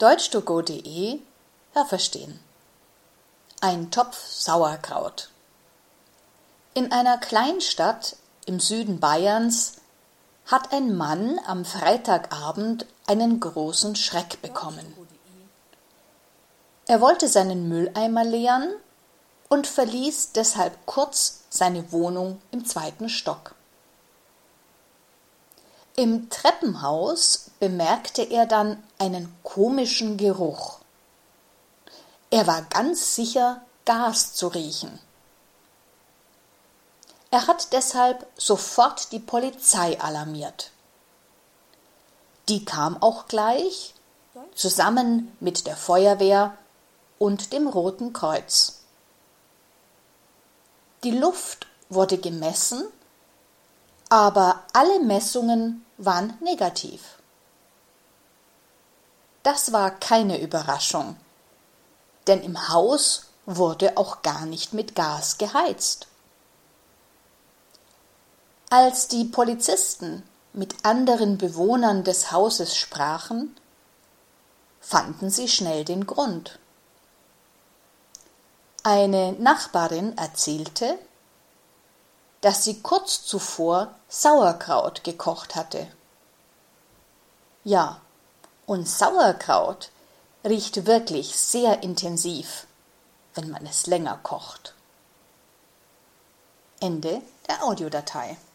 deutsch2go.de Hörverstehen. Ein Topf Sauerkraut. In einer Kleinstadt im Süden Bayerns hat ein Mann am Freitagabend einen großen Schreck bekommen. Er wollte seinen Mülleimer leeren und verließ deshalb kurz seine Wohnung im 2. Stock. Im Treppenhaus bemerkte er dann einen komischen Geruch. Er war ganz sicher, Gas zu riechen. Er hat deshalb sofort die Polizei alarmiert. Die kam auch gleich, zusammen mit der Feuerwehr und dem Roten Kreuz. Die Luft wurde gemessen, aber alle Messungen waren negativ. Das war keine Überraschung, denn im Haus wurde auch gar nicht mit Gas geheizt. Als die Polizisten mit anderen Bewohnern des Hauses sprachen, fanden sie schnell den Grund. Eine Nachbarin erzählte, dass sie kurz zuvor Sauerkraut gekocht hatte. Ja, und Sauerkraut riecht wirklich sehr intensiv, wenn man es länger kocht. Ende der Audiodatei.